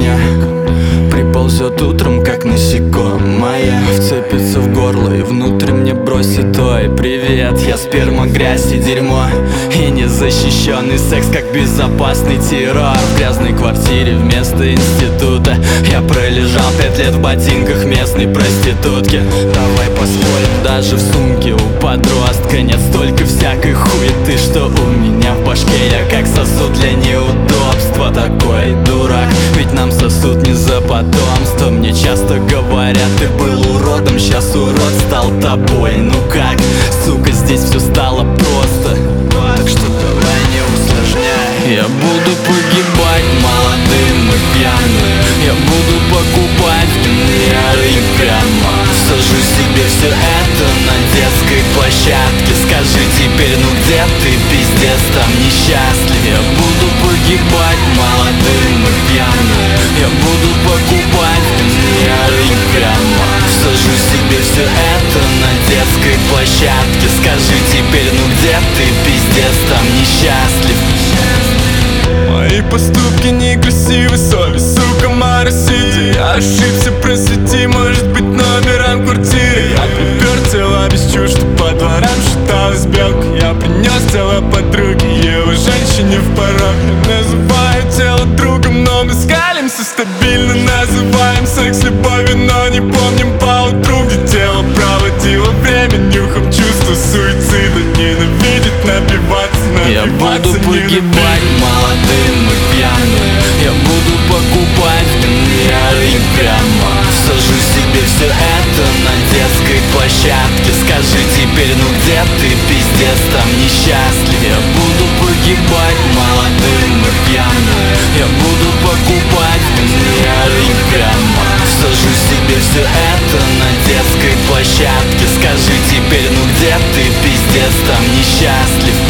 мне приползет утром, как насекомое, вцепится в горло и внутрь мне бросит: ой, привет, я сперма, грязь и дерьмо, и незащищенный секс, как безопасный террор. В грязной квартире вместо института я пролежал 5 лет в ботинках местной проститутки. Давай поспорим, даже в сумке у подростка нет столько всякой хуеты, что у меня в башке я как сосуд для неудобства. Такой дурак, ведь нам сосуд не за потомство. Мне часто говорят: ты был уродом, щас урод стал тобой. Ну как, сука, здесь все стало просто, так что давай не усложняй. Я буду погибать молодым и пьяным, я буду покупать генеры и прямо всажу себе все это на детской площадке. Скажи теперь, ну где ты, пиздец, там несчастлив? Я буду погибать молодым и пьяным, я буду покупать генеры и прямо всажу себе все это на детской площадке. Скажи теперь, ну где ты, пиздец, там несчастлив? Мои поступки некрасивы, совесть, сука, моросите. Я ошибся, просвети, может быть, номером квартиры. Я припер тело без чувств, по дворам шаталась белка. Я принес тело подруги, его женщине в порог. Я называю тело другом, но мы скалимся стабильно. Называем секс любовью, но не помним поутру, где тело проводило время нюхом чувства суицида. Ненавидит напиваться, я буду погибать молодым и пьяным, я буду покупать генеры и прямо всажу себе все это на детской площадке. Скажи теперь, ну где ты, пиздец, там несчастлив? Я буду погибать молодым и пьяным, я буду покупать генеры и прямо всажу себе все это на детской площадке. Скажи теперь, ну где ты, пиздец, там несчастлив?